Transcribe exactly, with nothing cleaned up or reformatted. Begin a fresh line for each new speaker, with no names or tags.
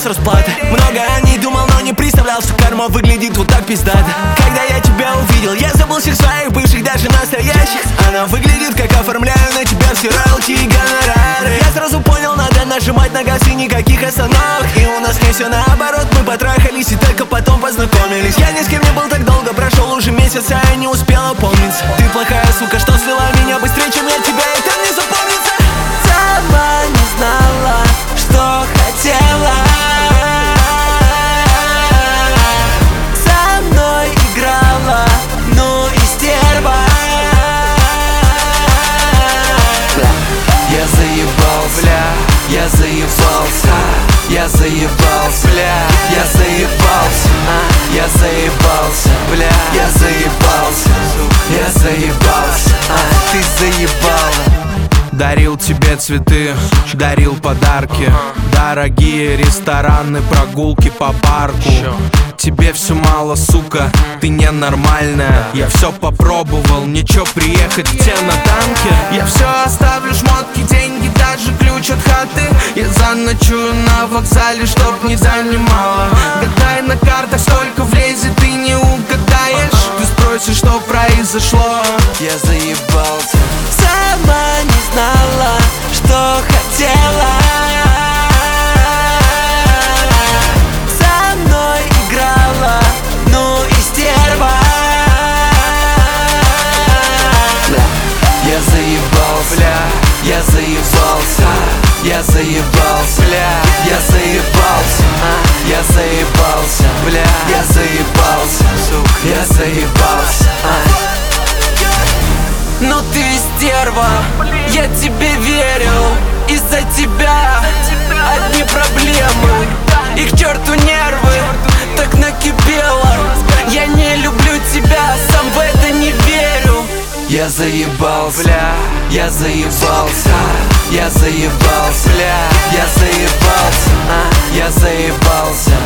сейчас расплата. Много о ней думал, но не представлял, что карма выглядит вот так пиздато. Когда я тебя увидел, я забыл всех своих бывших, даже настоящих. Она выглядит, как оформляю на тебя все роялти и гонорары. Я сразу понял, надо нажимать на газ и никаких остановок. И у нас не все наоборот, мы потрахались и только потом познакомились. Я ни с кем не был так долго, прошел уже месяц, а я не успел опомниться. Ты плохая сука, что слила меня быстрее, чем я тебя, это не запомнится.
Сама не знала, что хотела. Со мной играла, ну и стерва.
Я заебался, бля, я заебался, я заебался, бля, я заебался, а, я заебался, бля, я заебался, я заебался, а, ты заебала.
Дарил тебе цветы, дарил подарки, дорогие рестораны, прогулки по парку. Тебе все мало, сука, ты ненормальная. Я все попробовал, ничего, приехать к тебе на танке. Я все оставлю, шмотки, деньги, даже ключ от хаты. Я заночую на вокзале, чтоб не занимала. Гадай на картах, сколько влезет, ты не угадаешь. Ты спросишь, что произошло.
Я заебался.
Сама не знала, что хотела. Со мной играла, ну и стерва.
Я заебался, бля, я заебался, я заебался, бля, я заебался, а, я заебался, бля, я заебался, сука, я заебался, а.
Ну ты стерва, я тебе верил. Из-за тебя одни проблемы, и к черту нервы, так накипело. Я не люблю тебя, сам в это не верю.
Я заебался, бля, я заебался, я заебался, бля, я заебался, а, я заебался,